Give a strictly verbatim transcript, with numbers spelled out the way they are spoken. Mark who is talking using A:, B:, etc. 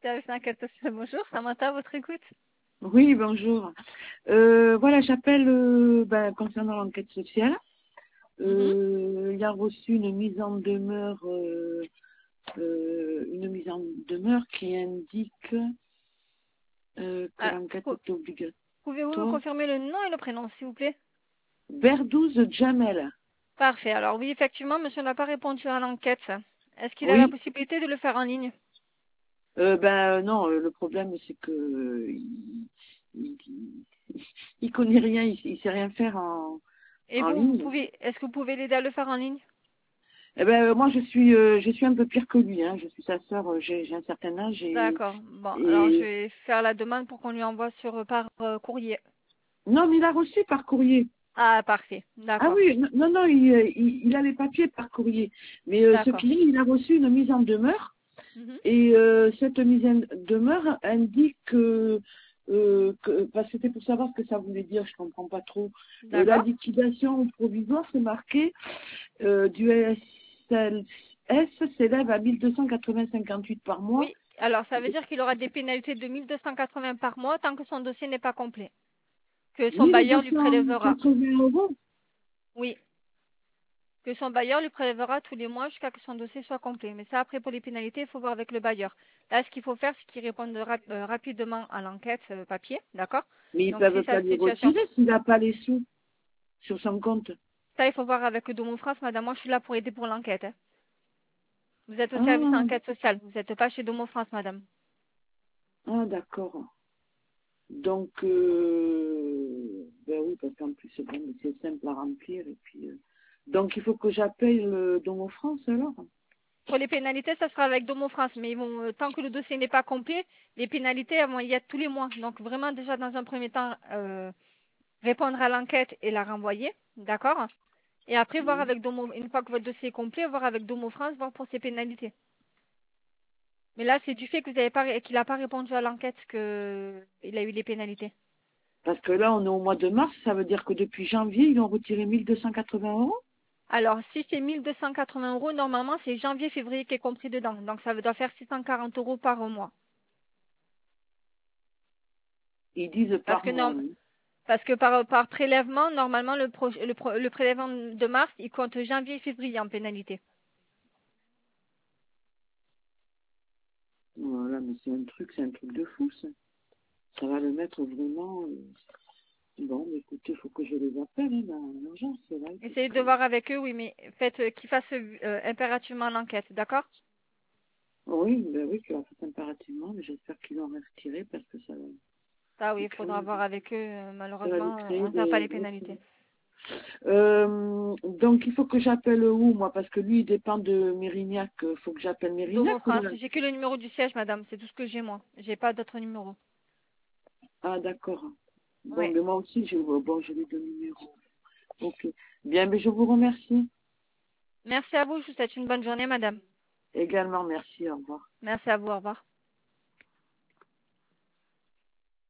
A: Service d'enquête sociale, bonjour, Samantha, votre écoute.
B: Oui, bonjour. Euh, voilà, j'appelle euh, ben, concernant l'enquête sociale.
A: Mhm.
B: Euh, il a reçu une mise en demeure, euh, euh, une mise en demeure qui indique euh, que
A: Ah,
B: l'enquête
A: pou-
B: est
A: pouvez-vous me
B: obligatoire.
A: confirmer le nom et le prénom, s'il vous plaît?
B: Berdouze Jamel.
A: Parfait. Alors oui, effectivement, monsieur n'a pas répondu à l'enquête. Est-ce qu'il a la
B: Oui.
A: possibilité de le faire en ligne?
B: Euh, ben non, euh, le problème c'est que euh, il, il, il- il connaît rien, il, il sait rien faire en,
A: Et
B: en
A: vous, vous
B: ligne.
A: pouvez, est-ce que vous pouvez l'aider à le faire en ligne?
B: Eh ben, euh, moi, je suis, euh, je suis un peu pire que lui. Hein. Je suis sa sœur. euh, J'ai, j'ai un certain âge et,
A: D'accord. Bon, alors je
B: et
A: vais faire la demande pour qu'on lui envoie sur par euh, courrier.
B: non, mais il a reçu par courrier.
A: Ah, parfait.
B: Ah
A: D'accord.
B: oui, non, non, il, euh, il, il a les papiers par courrier. Mais euh, ce
A: D'accord.
B: client, il a reçu une mise en demeure
A: Mhm.
B: et euh, cette mise en demeure indique que, euh, que parce que c'était pour savoir ce que ça voulait dire. Je comprends pas trop. Euh, la
A: D'accord.
B: liquidation provisoire, c'est marqué euh, du S L S s'élève à mille deux cent quatre-vingts virgule cinquante-huit par mois.
A: Oui. Alors, ça veut dire qu'il aura des pénalités de mille deux cent quatre-vingts par mois tant que son dossier n'est pas complet. Que son bailleur lui prélèvera.
B: mille deux cent quatre-vingts euros.
A: Oui. Que son bailleur lui prélèvera tous les mois jusqu'à ce que son dossier soit complet. Mais ça, après, pour les pénalités, il faut voir avec le bailleur. Là, ce qu'il faut faire, c'est qu'il réponde rap- euh, rapidement à l'enquête euh, papier, d'accord?
B: Mais ils
A: Donc, si
B: peuvent pas
A: sa
B: lui
A: situation...
B: retirer s'il n'a pas les sous sur son compte.
A: Ça, il faut voir avec le Domo France, madame. Moi, je suis là pour aider pour l'enquête. Hein. Vous êtes au service
B: Ah,
A: enquête sociale. Vous n'êtes pas chez Domo France, madame.
B: ah d'accord. Donc, euh, ben oui, parce qu'en plus, bon, c'est simple à remplir. Et puis, euh, donc, il faut que j'appelle le Domo France alors.
A: Pour les pénalités, ça sera avec Domo France. Mais bon, euh, tant que le dossier n'est pas complet, les pénalités, elles vont y être tous les mois. Donc, vraiment, déjà, dans un premier temps, euh, répondre à l'enquête et la renvoyer, d'accord? Et après, voir
B: Mhm.
A: avec Domo, une fois que votre dossier est complet, voir avec Domo France, voir pour ses pénalités. Mais là, c'est du fait que vous avez pas, ré- qu'il n'a pas répondu à l'enquête que il a eu les pénalités.
B: Parce que là, on est au mois de mars, ça veut dire que depuis janvier, ils ont retiré mille deux cent quatre-vingts euros.
A: Alors, si c'est mille deux cent quatre-vingts euros, normalement, c'est janvier, février qui est compris dedans. Donc, ça doit faire six cent quarante euros par mois.
B: Ils disent
A: Parce
B: par
A: que,
B: mois.
A: norm-
B: Hein.
A: parce que par, par prélèvement, normalement, le, pro- le, pro- le prélèvement de mars, il compte janvier et février en pénalité.
B: Voilà, mais c'est un truc, c'est un truc de fou, ça. Ça va le mettre vraiment. euh, Bon, mais écoutez, il faut que je les appelle hein, dans l'urgence, c'est vrai. Parce
A: Essayez
B: que...
A: de voir avec eux, oui, mais faites euh, qu'ils fassent euh, impérativement l'enquête, d'accord?
B: Oui, ben oui, tu l'as fait impérativement, mais j'espère qu'ils l'ont retiré parce que ça va
A: Ah oui,
B: lui
A: il faudra
B: créer,
A: voir avec eux. euh,
B: ça va lui
A: Malheureusement, on
B: créer
A: ne sait pas
B: des
A: les
B: gros
A: pénalités.
B: problèmes. Euh, donc, il faut que j'appelle où, moi, parce que lui, il dépend de Mérignac. Il faut que j'appelle
A: Domo
B: Mérignac ou
A: France.
B: là.
A: J'ai que le numéro du siège, madame. C'est tout ce que j'ai, moi. J'ai pas d'autre numéro.
B: Ah, d'accord.
A: Oui.
B: Bon, mais moi aussi, j'ai bon, j'ai les deux numéros. Ok. Bien, mais je vous remercie.
A: Merci à vous. Je vous souhaite une bonne journée, madame.
B: Également, merci. Au revoir.
A: Merci à vous. Au revoir.